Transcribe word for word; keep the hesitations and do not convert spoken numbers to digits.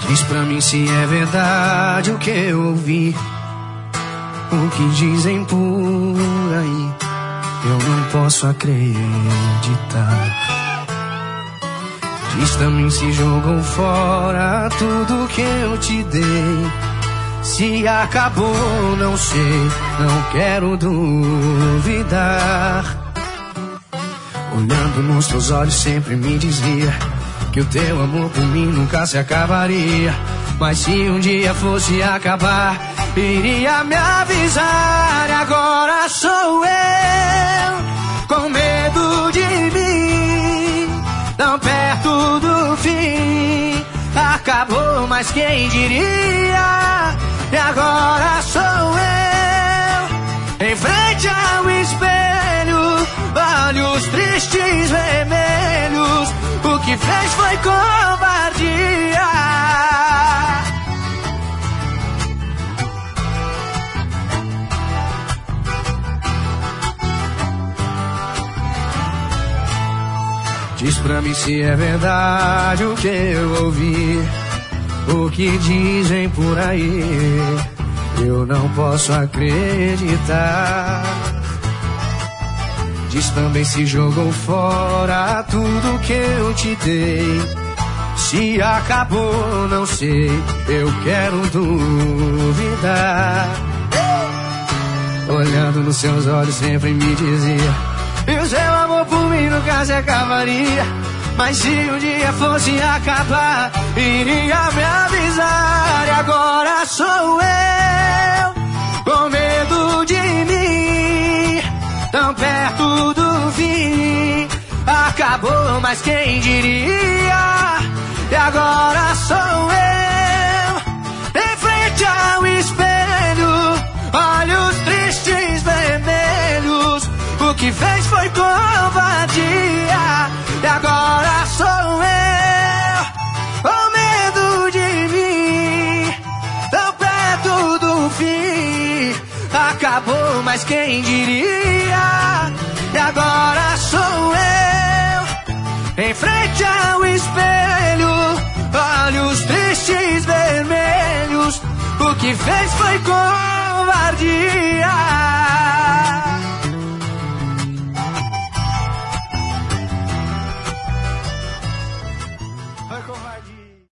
Diz pra mim se é verdade o que eu ouvi, o que dizem por aí. Eu não posso acreditar. Diz pra mim se jogou fora tudo que eu te dei. Se acabou, não sei, não quero duvidar. Olhando nos teus olhos sempre me dizia que o teu amor por mim nunca se acabaria. Mas se um dia fosse acabar, iria me avisar. E agora sou eu, com medo de mim, tão perto do fim. Acabou, mas quem diria? E agora sou eu, em frente ao espelho, olhos tristes vermelhos. O que fez foi covardia. Diz pra mim se é verdade o que eu ouvi, o que dizem por aí. Eu não posso acreditar. Diz também se jogou fora tudo que eu te dei. Se acabou, não sei, eu quero duvidar. Olhando nos seus olhos sempre me dizia: e o seu amor por mim nunca se acabaria. Mas se um dia fosse acabar, iria me avisar. E agora sou eu, com medo de mim, tão perto do fim. Acabou, mas quem diria? E agora sou eu, em frente ao espelho, olhos tristes vermelhos. O que fez foi covardia. E agora sou eu, com medo de mim, tão perto do fim. Acabou, mas quem diria? E agora sou eu, em frente ao espelho, olhos tristes vermelhos. O que fez foi covardia.